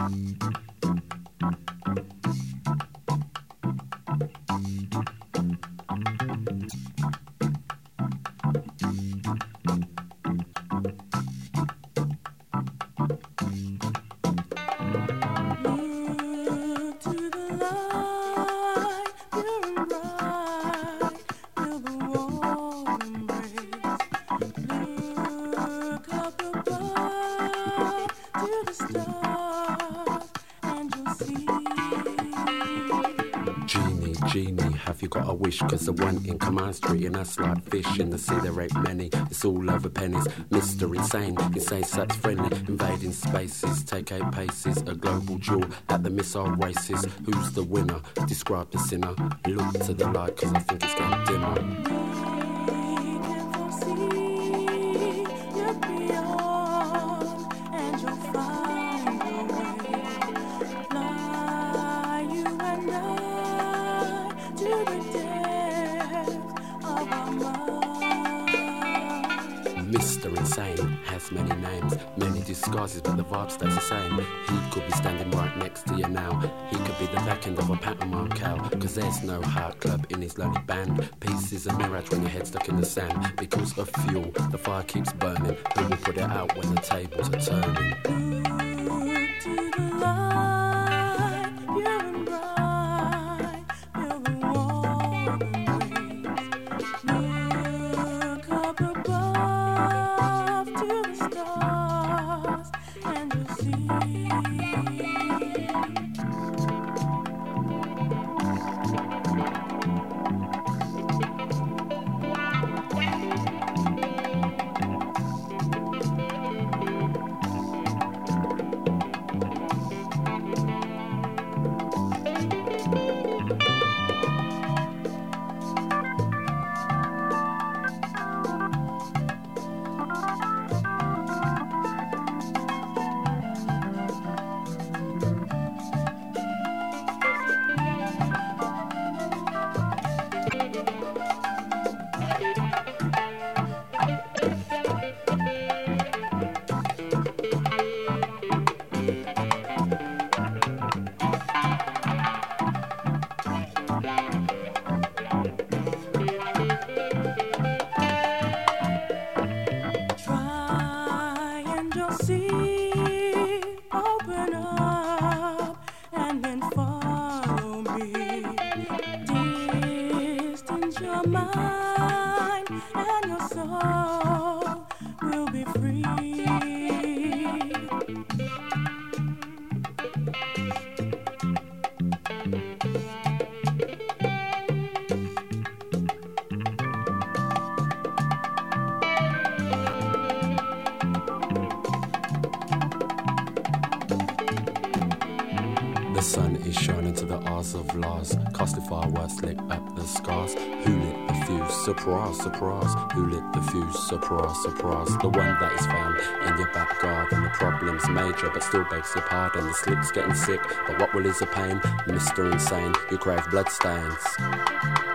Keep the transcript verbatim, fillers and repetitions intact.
Cause the one in Command Street and us like fish in the sea, there ain't many. It's all over pennies. Mister Insane, insane such friendly. Invading spaces, take eight paces. A global jewel at the missile races. Who's the winner? Describe the sinner. Look to the light cause I think it's getting dimmer. Mister Insane has many names, many disguises, but the vibe stays the same. He could be standing right next to you now. He could be the back end of a Pantomime cow. Cause there's no heart club in his lonely band. Peace is a mirage when your head's stuck in the sand. Because of fuel, the fire keeps burning. Who will put it out when the tables are turning? Look to the light, pure and bright. Feel the warm embrace. Look up above to the stars, and you'll see. The sun is shining to the eyes of Lars. Casting fireworks lit up the scars. Who lit the fuse? Surprise, surprise. Who lit the fuse? Surprise, surprise. The one that is found in your back garden. The problem's major but still begs your pardon. The slick's getting sick, but what will ease the pain? Mister Insane, you crave bloodstains.